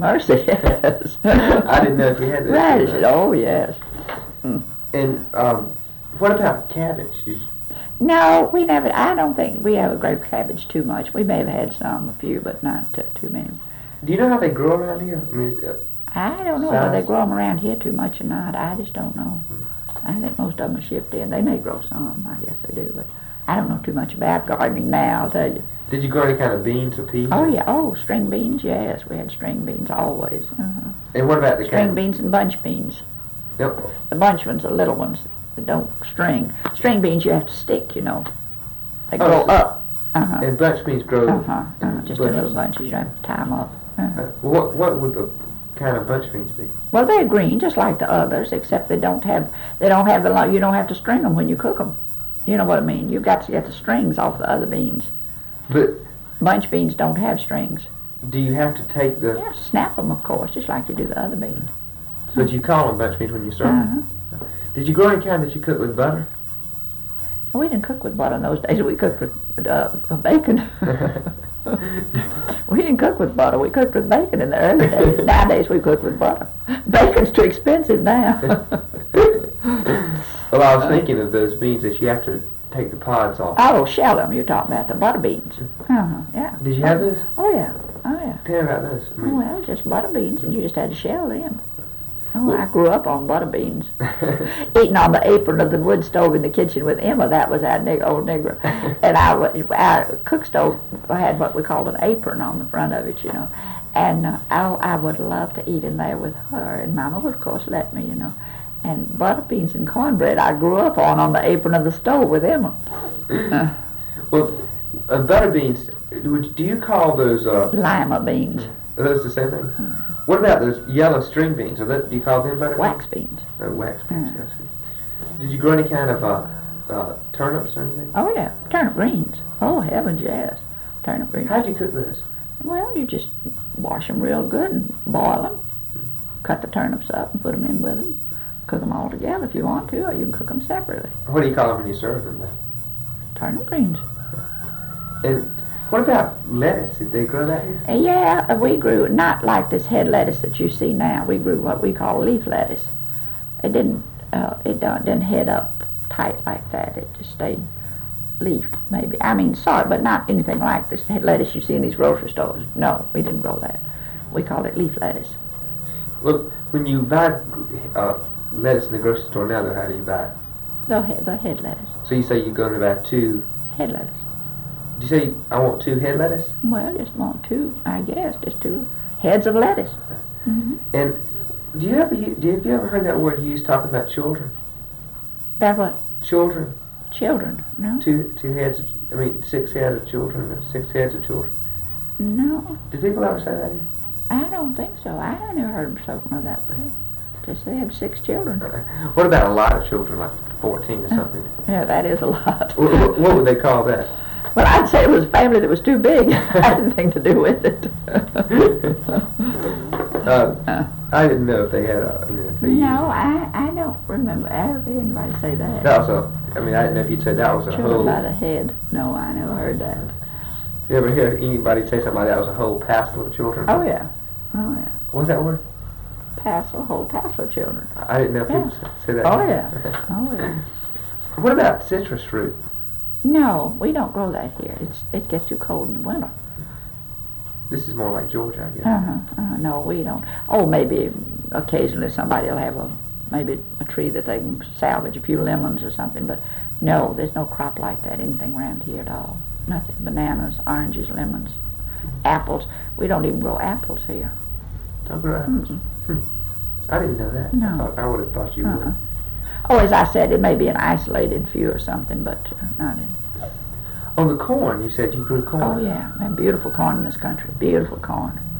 Mercy, yes. I didn't know if you had those. Radishes, oh yes. And what about cabbage? No, we never, I don't think we ever grow cabbage too much. We may have had some, a few, but not too many. Do you know how they grow around here? I mean, I don't know whether they grow them around here too much or not. I just don't know. I think most of them are shipped in. They may grow some, I guess they do, but I don't know too much about gardening now, I'll tell you. Did you grow any kind of beans or peas? Oh, yeah. Oh, string beans, yes. We had string beans always. And what about the string beans and bunch beans? Yep. The bunch ones, the little ones, that don't string. String beans you have to stick, you know. They grow up. And bunch beans grow just in little bunches. You don't have to tie them up. What would the kind of bunch beans be? Well, they're green, just like the others, except you don't have to string them when you cook them. You know what I mean? You've got to get the strings off the other beans. But bunch beans don't have strings. Do you have to take the? You have to snap them, of course, just like you do the other beans. But you call them bunch beans when you serve them. Did you grow any kind that you cook with butter? We didn't cook with butter in those days. We cooked with bacon. We didn't cook with butter. We cooked with bacon in the early days. Nowadays we cook with butter. Bacon's too expensive now. Well, I was thinking of those beans that you have to take the pods off. Oh, shell them. You're talking about the butter beans. Yeah. Did you have those? Oh, yeah. Oh, yeah. Tell me about those. Well, just butter beans, and you just had to shell them. Oh, I grew up on butter beans. Eating on the apron of the wood stove in the kitchen with Emma, that was our old nigger. And our cook stove had what we called an apron on the front of it, you know. And I would love to eat in there with her, and Mama would, of course, let me, you know. And butter beans and cornbread I grew up on the apron of the stove with Emma. Well, butter beans, do you call those... Lima beans. Are those the same thing? What about those yellow string beans? Do you call them butter wax beans? Wax beans, I see. Did you grow any kind of turnips or anything? Oh, yeah. Turnip greens. Oh, heavens, yes. Turnip greens. How'd you cook those? Well, you just wash them real good and boil them. Cut the turnips up and put them in with them. Cook them all together if you want to, or you can cook them separately. What do you call them when you serve them? Turnip greens. And what about lettuce? Did they grow that here? Yeah, we grew, not like this head lettuce that you see now. We grew what we call leaf lettuce. It didn't head up tight like that. It just stayed leaf, maybe. I mean, sorry, but not anything like this head lettuce you see in these grocery stores. No, we didn't grow that. We call it leaf lettuce. Well, when you buy lettuce in the grocery store now, though, how do you buy it? The head lettuce. So you say you're going to buy 2... Head lettuce. Did you say I want 2 head lettuce? Well, just want 2, I guess, just 2 heads of lettuce. And have you ever heard that word used talking about children? About what? Children. Children, no. 6 heads of children, or 6 heads of children. No. Did people ever say that here? I don't think so. I never heard them spoken of that word. Just they had 6 children. What about a lot of children, like 14 or something? Yeah, that is a lot. What would they call that? Well, I'd say it was a family that was too big. I had anything to do with it. I didn't know if they had No, I don't remember ever hearing anybody say that. That was I didn't know if you'd say that was a children whole... by the head. No, I never heard that. You ever hear anybody say something like that was a whole passel of children? Oh, yeah. Oh, yeah. What's that word? Whole passel of children. I didn't know if people say that. Oh, yeah. Oh, yeah. What about citrus fruit? No, we don't grow that here. It gets too cold in the winter. This is more like Georgia, I guess. No, we don't. Oh, maybe occasionally somebody will have maybe a tree that they can salvage a few lemons or something, but no, there's no crop like that, anything around here at all. Nothing. Bananas, oranges, lemons, apples. We don't even grow apples here. Don't grow apples? I didn't know that. No. I would have thought you would. Oh, as I said, it may be an isolated few or something, but not in. On the corn, you said you grew corn. Oh, yeah. We have beautiful corn in this country. Beautiful corn.